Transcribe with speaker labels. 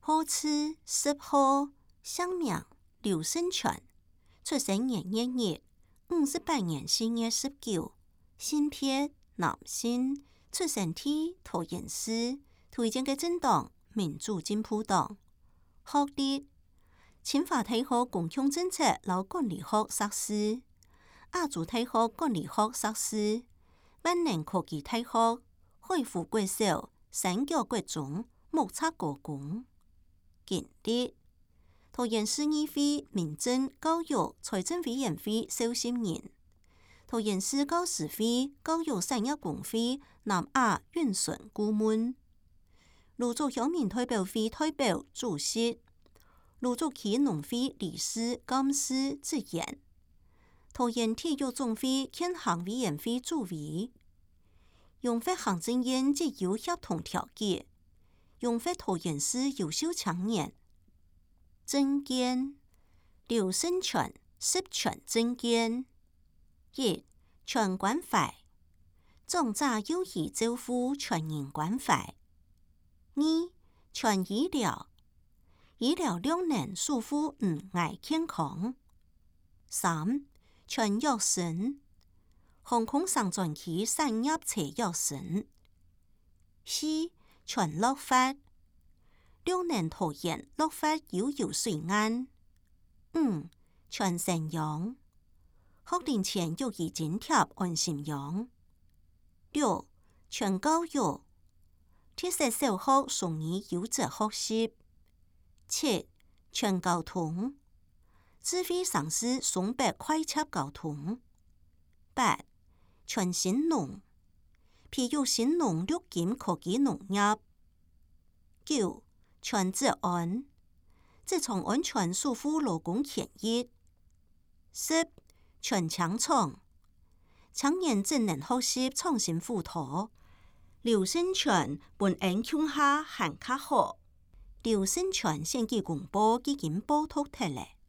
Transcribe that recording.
Speaker 1: 好似10號，姓名劉勝全，出生年1月，58年4月19，性別男性，出生地桃園市，推薦嘅政黨民主進步黨。學歷清華大學公共政策和管理學碩士，亞洲大學管理學碩士，萬能科技大學海湖國小三角國中目測高工。經歷桃園市議會民政教育財政委員會召集人，桃園市教師會教育產業工會南亞運選顧問，蘆竹鄉民代表會代表主席，蘆竹區農會理事監事職員，桃園體育總會建行委員會主委，榮獲行政院自由協同調解，榮獲桃園市優秀青年。政見劉勝全10全政見：1. 全關懷，長者友誼照護全人關懷。2. 全醫療，醫療量能守護愛健康。3. 全育生，航空商轉機產業車育生。4. 全綠發，量能桃園綠發悠游水岸。5. 全生養，學齡前育兒津貼安心養。6. 全教育，特色小學送兒優質學習。7. 全交通，智慧城市送達快捷交通。8. 全新農，培育新農綠金科技農業。9. 全職安，職場安全守護勞工權益。10. 全青創，青年職能學習創新輔導。劉勝全本案恐嚇喊卡好，劉勝全選舉公報已經報導出來。